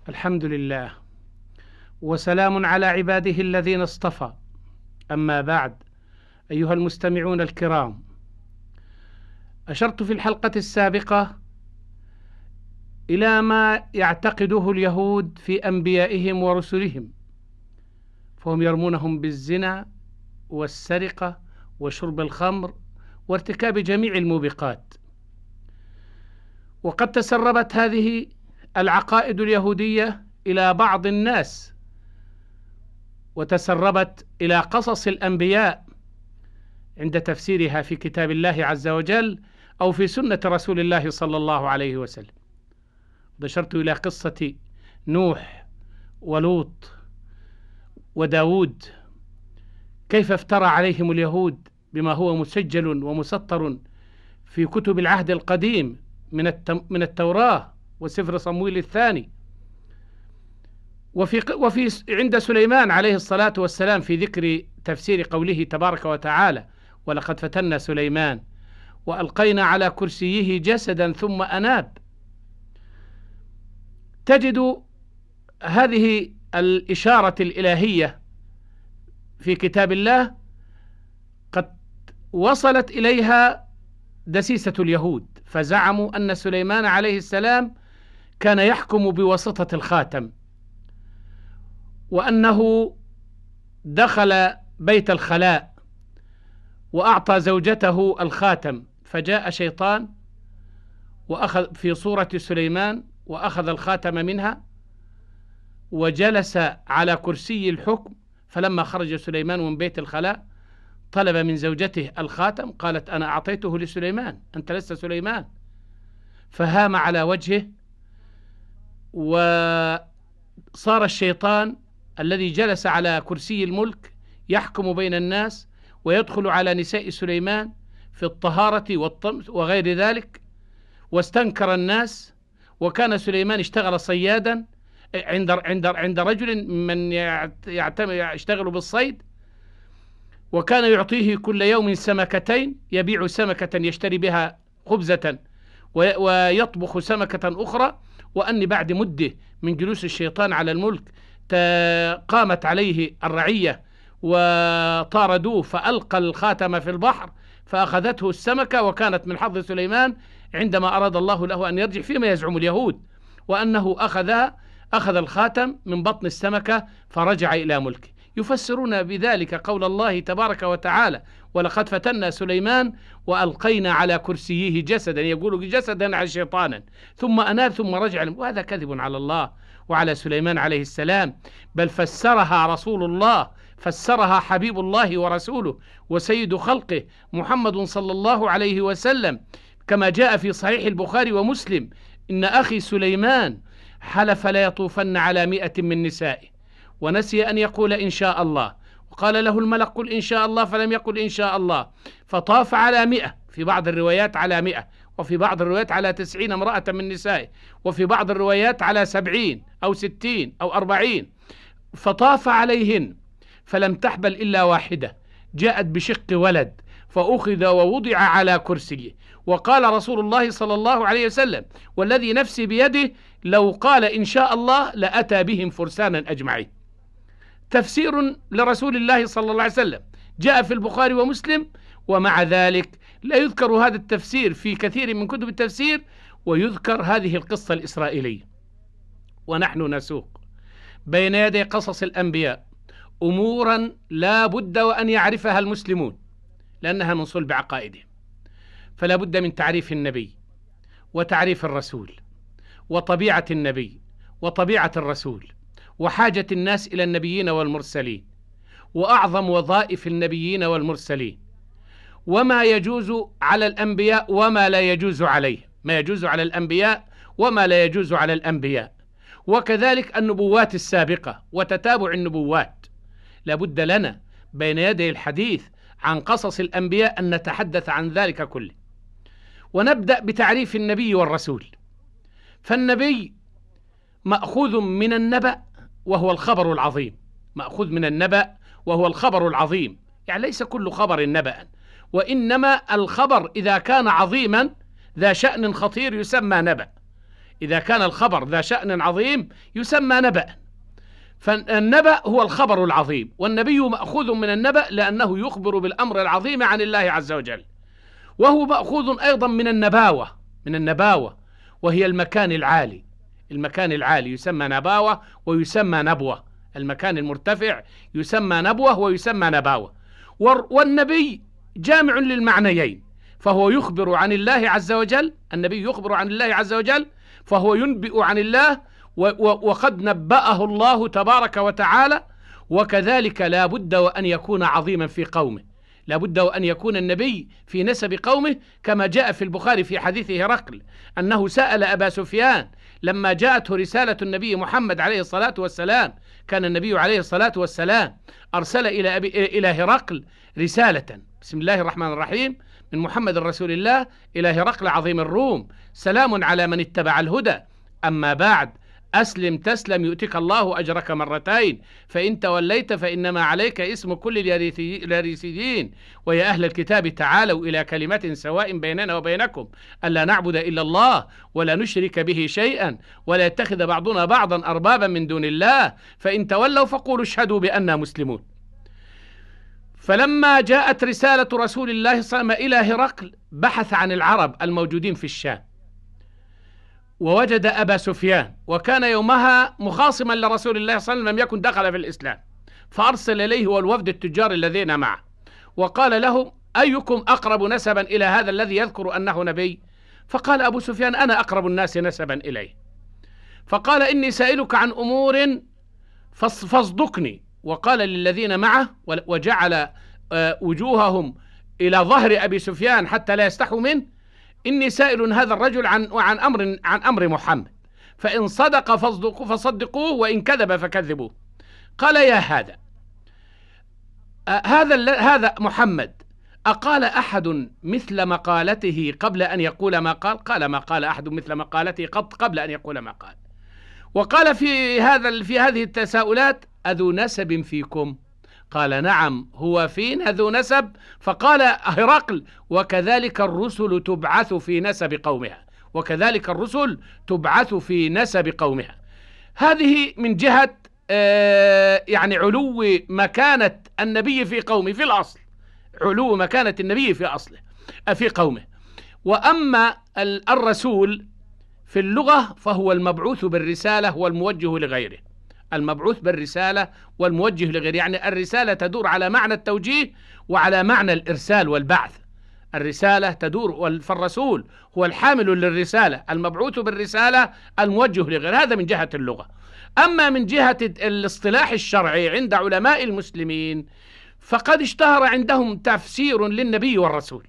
الحمد لله، وسلام على عباده الذين اصطفى. أما بعد، أيها المستمعون الكرام، أشرت في الحلقة السابقة إلى ما يعتقده اليهود في أنبيائهم ورسلهم، فهم يرمونهم بالزنا والسرقة وشرب الخمر وارتكاب جميع الموبقات. وقد تسربت هذه العقائد اليهودية إلى بعض الناس، وتسربت إلى قصص الأنبياء عند تفسيرها في كتاب الله عز وجل أو في سنة رسول الله صلى الله عليه وسلم. نشرت إلى قصة نوح ولوط وداود، كيف افترى عليهم اليهود بما هو مسجل ومسطر في كتب العهد القديم من التوراة وسفر صمويل الثاني، وفي عند سليمان عليه الصلاة والسلام في ذكر تفسير قوله تبارك وتعالى: ولقد فتنا سليمان وألقينا على كرسيه جسدا ثم أناب. تجد هذه الإشارة الإلهية في كتاب الله قد وصلت إليها دسيسة اليهود، فزعموا أن سليمان عليه السلام كان يحكم بواسطة الخاتم، وأنه دخل بيت الخلاء وأعطى زوجته الخاتم، فجاء شيطان وأخذ في صورة سليمان وأخذ الخاتم منها وجلس على كرسي الحكم. فلما خرج سليمان من بيت الخلاء طلب من زوجته الخاتم، قالت: أنا أعطيته لسليمان، أنت لست سليمان. فهام على وجهه، وصار الشيطان الذي جلس على كرسي الملك يحكم بين الناس ويدخل على نساء سليمان في الطهارة والطمس وغير ذلك، واستنكر الناس. وكان سليمان اشتغل صيادا عند رجل من يشتغل بالصيد، وكان يعطيه كل يوم سمكتين، يبيع سمكة يشتري بها خبزة ويطبخ سمكة أخرى. وأن بعد مدة من جلوس الشيطان على الملك قامت عليه الرعية وطاردوه، فألقى الخاتم في البحر فأخذته السمكة، وكانت من حظ سليمان عندما أراد الله له أن يرجع، فيما يزعم اليهود، وأنه أخذ الخاتم من بطن السمكة فرجع إلى ملكه. يفسرون بذلك قول الله تبارك وتعالى: ولقد فتنا سليمان وألقينا على كرسيه جسدا، يقول جسدا على شيطانا، ثم أناب ثم رجع. وهذا كذب على الله وعلى سليمان عليه السلام، بل فسرها رسول الله، فسرها حبيب الله ورسوله وسيد خلقه محمد صلى الله عليه وسلم، كما جاء في صحيح البخاري ومسلم: إن أخي سليمان حلف لا يطوفن على 100 من نسائه، ونسي أن يقول إن شاء الله، وقال له الملك: قل إن شاء الله، فلم يقل إن شاء الله، فطاف على 100، في بعض الروايات على 100، وفي بعض الروايات على 90 امرأة من نسائه، وفي بعض الروايات على 70 أو 60 أو 40، فطاف عليهن فلم تحبل إلا واحدة، جاءت بشق ولد، فأخذ ووضع على كرسيه. وقال رسول الله صلى الله عليه وسلم: والذي نفسي بيده لو قال إن شاء الله لأتى بهم فرسانا أجمعين. تفسير لرسول الله صلى الله عليه وسلم جاء في البخاري ومسلم، ومع ذلك لا يذكر هذا التفسير في كثير من كتب التفسير، ويذكر هذه القصة الإسرائيلية. ونحن نسوق بين يدي قصص الأنبياء أمورا لا بد وأن يعرفها المسلمون، لأنها من صلب عقائدهم. فلا بد من تعريف النبي وتعريف الرسول وطبيعة النبي وطبيعة الرسول وحاجة الناس إلى النبيين والمرسلين وأعظم وظائف النبيين والمرسلين، وما يجوز على الأنبياء وما لا يجوز عليه، ما يجوز على الأنبياء وما لا يجوز على الأنبياء، وكذلك النبوات السابقة وتتابع النبوات. لابد لنا بين يدي الحديث عن قصص الأنبياء أن نتحدث عن ذلك كله. ونبدأ بتعريف النبي والرسول. فالنبي مأخوذ من النبأ وهو الخبر العظيم، مأخوذ من النبأ وهو الخبر العظيم، يعني ليس كل خبر نبأ، وإنما الخبر إذا كان عظيما ذا شأن خطير يسمى نبأ. إذا كان الخبر ذا شأن عظيم يسمى نبأ، فالنبأ هو الخبر العظيم، والنبي مأخوذ من النبأ لأنه يخبر بالأمر العظيم عن الله عز وجل، وهو مأخوذ أيضا من النباوة وهي المكان العالي. المكان العالي يسمى نباوة ويسمى نبوة، المكان المرتفع يسمى نبوة ويسمى نباوة. والنبي جامع للمعنيين، فهو يخبر عن الله عز وجل، النبي يخبر عن الله عز وجل، فهو ينبئ عن الله وقد نبأه الله تبارك وتعالى. وكذلك لا بد وأن يكون عظيما في قومه، لا بد وأن يكون النبي في نسب قومه، كما جاء في البخاري في حديث هرقل أنه سأل أبا سفيان لما جاءته رسالة النبي محمد عليه الصلاة والسلام. كان النبي عليه الصلاة والسلام أرسل إلى هرقل رسالة: بسم الله الرحمن الرحيم، من محمد رسول الله إلى هرقل عظيم الروم، سلام على من اتبع الهدى، أما بعد، أسلم تسلم يؤتك الله أجرك مرتين، فإن توليت فإنما عليك اسم كل اليريسيين، ويا أهل الكتاب تعالوا إلى كلمة سواء بيننا وبينكم ألا نعبد إلا الله ولا نشرك به شيئا ولا يتخذ بعضنا بعضا أربابا من دون الله، فإن تولوا فقولوا اشهدوا بأننا مسلمون. فلما جاءت رسالة رسول الله صلى الله عليه وسلم إلى هرقل بحث عن العرب الموجودين في الشام، ووجد أبا سفيان، وكان يومها مخاصما لرسول الله صلى الله عليه وسلم، لم يكن دخل في الإسلام، فأرسل إليه والوفد التجار الذين معه وقال لهم: أيكم أقرب نسبا إلى هذا الذي يذكر أنه نبي؟ فقال أبو سفيان: أنا أقرب الناس نسبا إليه. فقال: إني سائلك عن أمور فاصدقني. وقال للذين معه، وجعل وجوههم إلى ظهر أبي سفيان حتى لا يستحوا منه: إني سائل هذا الرجل عن أمر محمد، فإن صدق فصدقوه وإن كذب فكذبوه. قال: يا هذا محمد أقال أحد مثل مقالته قبل أن يقول ما قال؟ قال: ما قال أحد مثل مقالته قبل أن يقول ما قال. وقال في هذه التساؤلات: أذو نسب فيكم؟ قال: نعم، هو فينا ذو نسب. فقال هرقل: وكذلك الرسل تبعث في نسب قومها، وكذلك الرسل تبعث في نسب قومها. هذه من جهة يعني علو مكانة النبي في قومه في الأصل، علو مكانة النبي في أصله في قومه. وأما الرسول في اللغة فهو المبعوث بالرسالة والموجه لغيره، المبعوث بالرسالة والموجه لغيره، يعني الرسالة تدور على معنى التوجيه وعلى معنى الإرسال والبعث. الرسالة تدور، فالرسول هو الحامل للرسالة، المبعوث بالرسالة، الموجه لغيره. هذا من جهة اللغة. أما من جهة الاصطلاح الشرعي عند علماء المسلمين فقد اشتهر عندهم تفسير للنبي والرسول،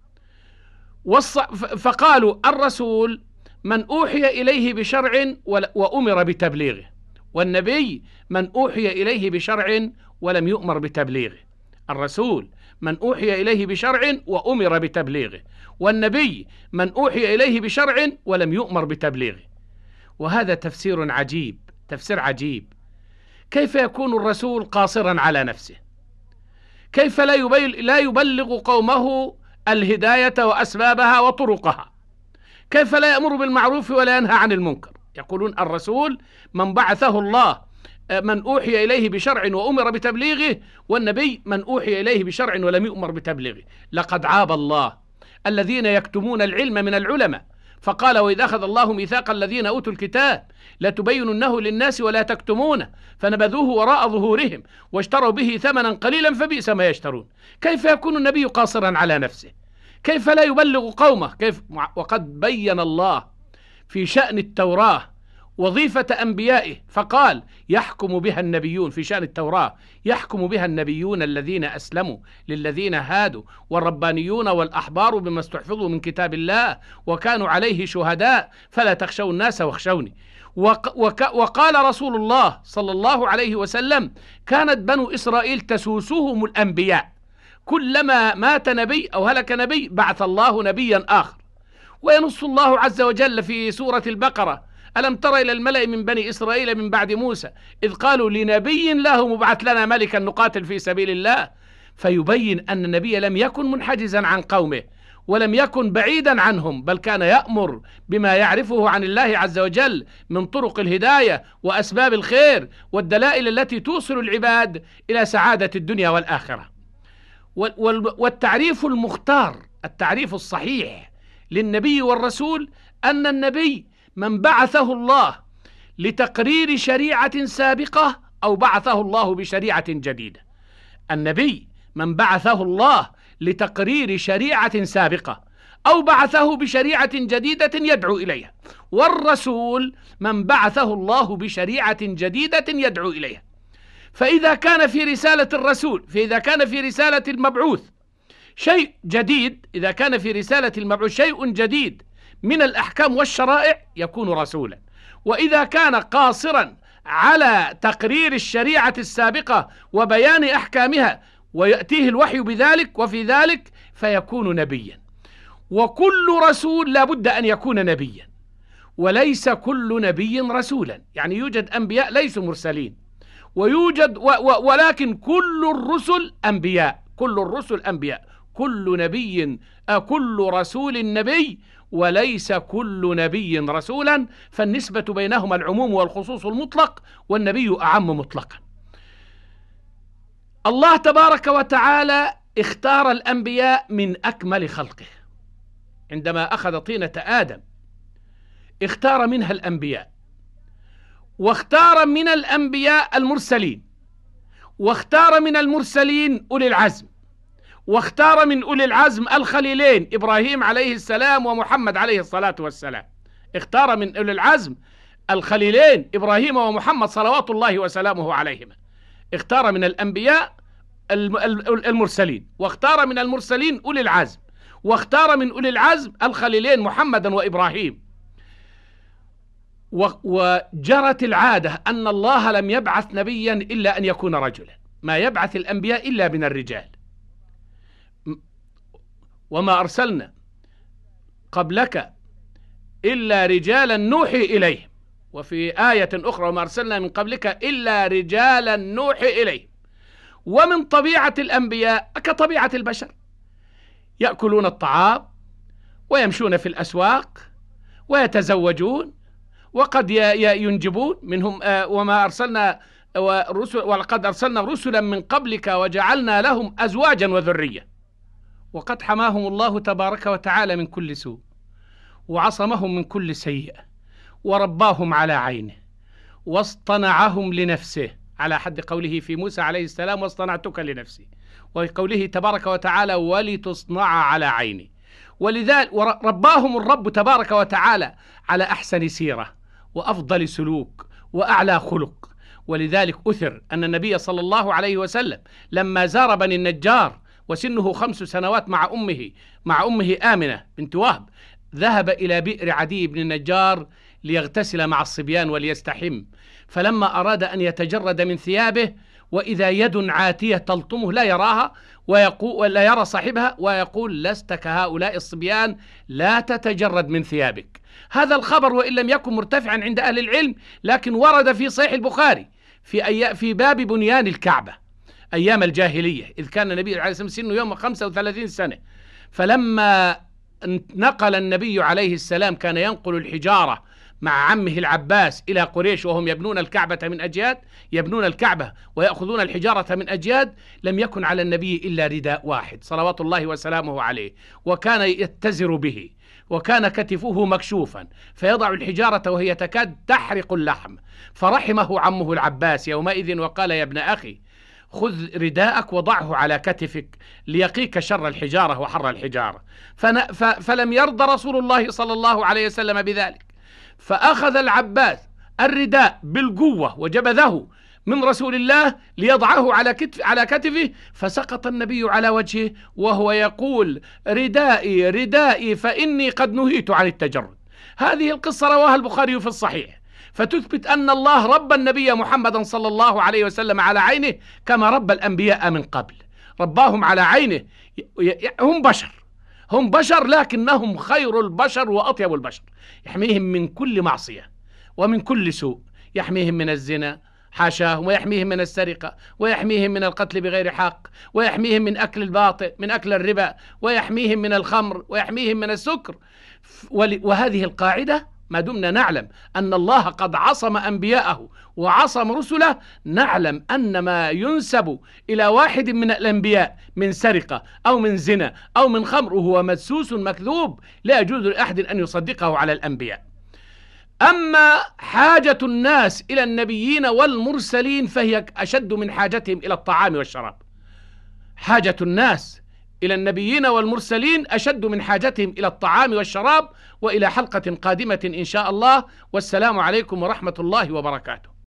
فقالوا: الرسول من أوحي إليه بشرع وأمر بتبليغه، والنبي من أوحي إليه بشرع ولم يؤمر بتبليغه. الرسول من أوحي إليه بشرع وأمر بتبليغه، والنبي من أوحي إليه بشرع ولم يؤمر بتبليغه. وهذا تفسير عجيب، تفسير عجيب. كيف يكون الرسول قاصرا على نفسه؟ كيف لا يبلغ قومه الهداية وأسبابها وطرقها؟ كيف لا يأمر بالمعروف ولا ينهى عن المنكر؟ يقولون الرسول من بعثه الله من أوحي إليه بشرع وأمر بتبليغه، والنبي من أوحي إليه بشرع ولم يؤمر بتبليغه. لقد عاب الله الذين يكتمون العلم من العلماء، فقال: وإذا أخذ الله ميثاق الذين أوتوا الكتاب لتبيننه للناس ولا تكتمونه فنبذوه وراء ظهورهم واشتروا به ثمنا قليلا فبئس ما يشترون. كيف يكون النبي قاصرا على نفسه؟ كيف لا يبلغ قومه؟ وقد بين الله في شأن التوراة وظيفة أنبيائه، فقال: يحكم بها النبيون، في شأن التوراة يحكم بها النبيون الذين أسلموا للذين هادوا والربانيون والأحبار بما استحفظوا من كتاب الله وكانوا عليه شهداء فلا تخشوا الناس واخشوني. وقال رسول الله صلى الله عليه وسلم: كانت بنو إسرائيل تسوسهم الأنبياء، كلما مات نبي أو هلك نبي بعث الله نبيا آخر. وينص الله عز وجل في سورة البقرة: ألم تر إلى الملأ من بني إسرائيل من بعد موسى إذ قالوا لنبي له مبعث لنا ملكا نقاتل في سبيل الله. فيبين أن النبي لم يكن منحجزا عن قومه، ولم يكن بعيدا عنهم، بل كان يأمر بما يعرفه عن الله عز وجل من طرق الهداية وأسباب الخير والدلائل التي توصل العباد إلى سعادة الدنيا والآخرة. والتعريف المختار، التعريف الصحيح للنبي والرسول، أن النبي من بعثه الله لتقرير شريعة سابقة أو بعثه الله بشريعة جديدة. النبي من بعثه الله لتقرير شريعة سابقة أو بعثه بشريعة جديدة يدعو إليها، والرسول من بعثه الله بشريعة جديدة يدعو إليها. فإذا كان في رسالة الرسول، فإذا كان في رسالة المبعوث شيء جديد، إذا كان في رسالة المبعوث شيء جديد من الأحكام والشرائع يكون رسولا. وإذا كان قاصرا على تقرير الشريعة السابقة وبيان أحكامها ويأتيه الوحي بذلك وفي ذلك فيكون نبيا. وكل رسول لا بد أن يكون نبيا، وليس كل نبي رسولا. يعني يوجد أنبياء ليسوا مرسلين، ويوجد ولكن كل الرسل أنبياء، كل الرسل أنبياء، كل رسول نبي، وليس كل نبي رسولا. فالنسبة بينهما العموم والخصوص المطلق، والنبي أعم مطلقا. الله تبارك وتعالى اختار الأنبياء من أكمل خلقه. عندما أخذ طينة آدم اختار منها الأنبياء، واختار من الأنبياء المرسلين، واختار من المرسلين أولي العزم، واختار من أولي العزم الخليلين إبراهيم عليه السلام ومحمد عليه الصلاة والسلام. اختار من أولي العزم الخليلين إبراهيم ومحمد صلوات الله وسلامه عليهما. اختار من الأنبياء المرسلين، واختار من المرسلين أولي العزم، واختار من أولي العزم الخليلين محمدا وإبراهيم. وجرت العادة أن الله لم يبعث نبيا إلا أن يكون رجلا، ما يبعث الأنبياء إلا من الرجال. وما أرسلنا قبلك إلا رجالا نوحي إليهم، وفي آية أخرى وما أرسلنا من قبلك إلا رجالا نوحي إليهم. ومن طبيعة الأنبياء كطبيعة البشر، يأكلون الطعام ويمشون في الأسواق ويتزوجون وقد ينجبون منهم. وما أرسلنا ولقد أرسلنا رسلا من قبلك وجعلنا لهم أزواجا وذرية. وقد حماهم الله تبارك وتعالى من كل سوء، وعصمهم من كل سيئة، ورباهم على عينه، واصطنعهم لنفسه، على حد قوله في موسى عليه السلام واصطنعتك لنفسي، وقوله تبارك وتعالى ولتصنع على عيني. ولذلك رباهم الرب تبارك وتعالى على أحسن سيرة وأفضل سلوك وأعلى خلق. ولذلك أثر أن النبي صلى الله عليه وسلم لما زار بني النجار وسنه 5 سنوات مع أمه آمنة بنت وهب، ذهب إلى بئر عدي بن النجار ليغتسل مع الصبيان وليستحم. فلما أراد أن يتجرد من ثيابه وإذا يد عاتية تلطمه لا يراها ولا يرى صاحبها، ويقول لست كهؤلاء الصبيان، لا تتجرد من ثيابك. هذا الخبر وإن لم يكن مرتفعا عند أهل العلم، لكن ورد في صحيح البخاري في باب بنيان الكعبة أيام الجاهلية، إذ كان النبي عليه الصلاة والسلام سنه يوم 35 سنة. فلما نقل النبي عليه السلام كان ينقل الحجارة مع عمه العباس إلى قريش وهم يبنون الكعبة من أجياد، يبنون الكعبة ويأخذون الحجارة من أجياد، لم يكن على النبي إلا رداء واحد صلوات الله وسلامه عليه، وكان يتزر به، وكان كتفه مكشوفا، فيضع الحجارة وهي تكاد تحرق اللحم. فرحمه عمه العباس يومئذ وقال يا ابن أخي خذ رداءك وضعه على كتفك ليقيك شر الحجارة وحر الحجارة. فلم يرضى رسول الله صلى الله عليه وسلم بذلك، فأخذ العباس الرداء بالقوة وجبذه من رسول الله ليضعه على كتفه، فسقط النبي على وجهه وهو يقول ردائي ردائي فإني قد نهيت عن التجرد. هذه القصة رواها البخاري في الصحيح، فتثبت أن الله رب النبي محمدا صلى الله عليه وسلم على عينه كما رب الأنبياء من قبل، رباهم على عينه. هم بشر لكنهم خير البشر وأطيب البشر، يحميهم من كل معصية ومن كل سوء، يحميهم من الزنا حاشاهم، ويحميهم من السرقة، ويحميهم من القتل بغير حق، ويحميهم من أكل الباطل، من أكل الربا، ويحميهم من الخمر، ويحميهم من السكر. وهذه القاعدة ما دمنا نعلم أن الله قد عصم أنبياءه وعصم رسله، نعلم أن ما ينسب إلى واحد من الأنبياء من سرقة أو من زنا أو من خمر وهو مدسوس مكذوب، لا يجوز لأحد أن يصدقه على الأنبياء. أما حاجة الناس إلى النبيين والمرسلين فهي أشد من حاجتهم إلى الطعام والشراب. حاجة الناس إلى النبيين والمرسلين أشد من حاجتهم إلى الطعام والشراب. وإلى حلقة قادمة إن شاء الله، والسلام عليكم ورحمة الله وبركاته.